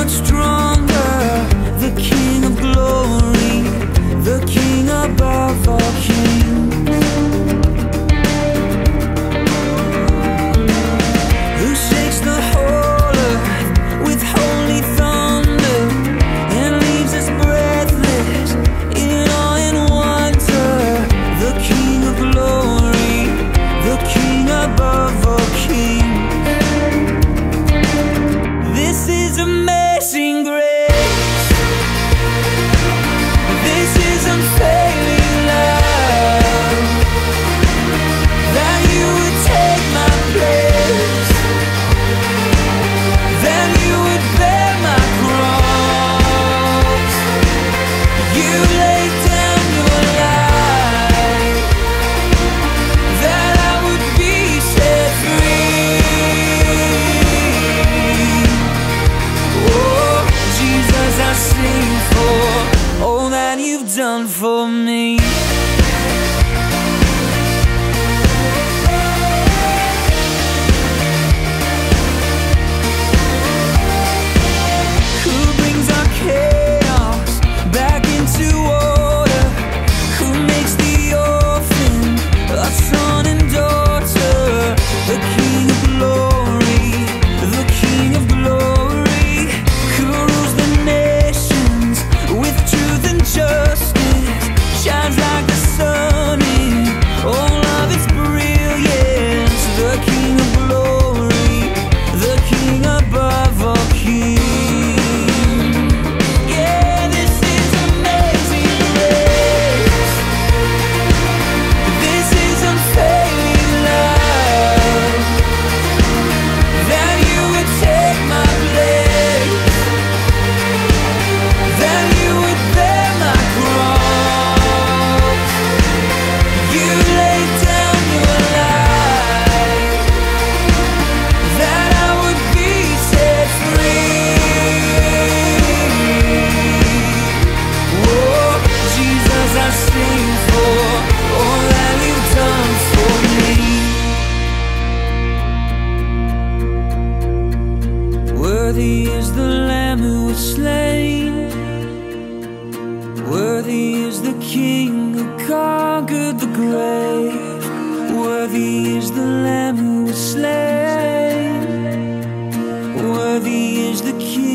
much stronger, the King of glory, the King above all kings, who shakes the whole earth with holy thunder and leaves us breathless in awe and wonder. The King of glory, the King above all kings. This is amazing grace. This is unfailing love, that you would take my place, that you would bear my cross. You laid down your life, that I would be set free. Oh, Jesus, I sing for all that you've done for me. Who brings our chaos back into order? Who makes the orphan a son and daughter? The King of glory, the King of glory, who rules the nations with truth and justice, shines like the sun in all of its brilliance. The King of glory, the King above all kings. Yeah, this is amazing grace. This is unfailing love, that you would take my place, that you would bear my cross. You laid down your life, that I would be set free. Oh, Jesus, I sing for all that you've done for me. Worthy is the Lamb who was slain, worthy is the King who conquered the grave. Worthy is the Lamb who was slain, worthy is the King